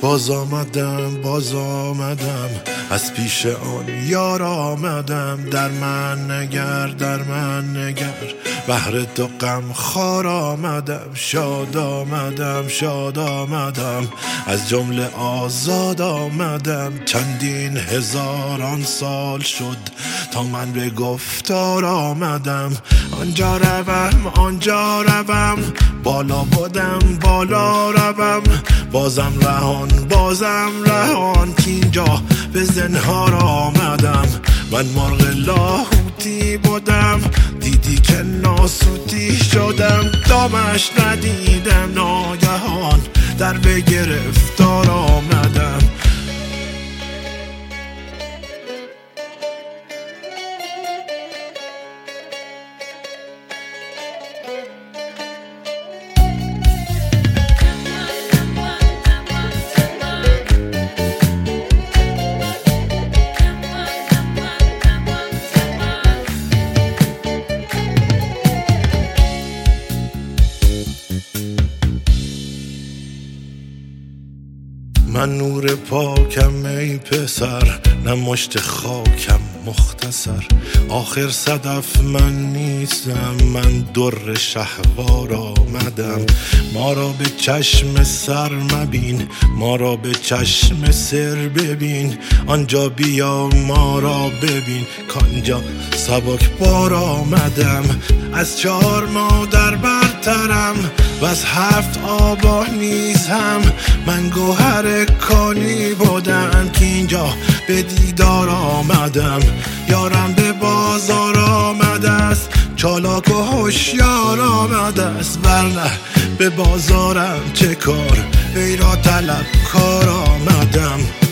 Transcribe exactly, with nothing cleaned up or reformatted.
باز آمدم باز آمدم از پیش آن یار آمدم. در من نگر در من نگر بهر تو غم خوار آمدم. شاد آمدم شاد آمدم از جمله آزاد آمدم. چندین هزاران سال شد تا من به گفتار آمدم. آنجا روم آنجا روم بالا بودم بالا روم. بازم رهان بازم رهان کینجا به زنهار آمدم. من مرغ لاهوتی بودم دیدی که ناسوتی شدم. دامش ندیدم ناگهان در به گرفتار آمدم. من نور پاکم ای پسر نه مشت خاکم مختصر. آخر صدف من نیستم من در شهوار آمدم. ما را به چشم سر مبین ما را به چشم سر ببین. آنجا بیا ما را ببین کانجا سبک بار آمدم. از چهار مادر برترم و از هفت آبا نیز هم. من گوهر کانی بودم که اینجا به دیدار آمدم. یارم به بازار آمده است چالاک و هوشیار آمده است. ورنه به بازارم چه کار ای را طلب کار آمدم.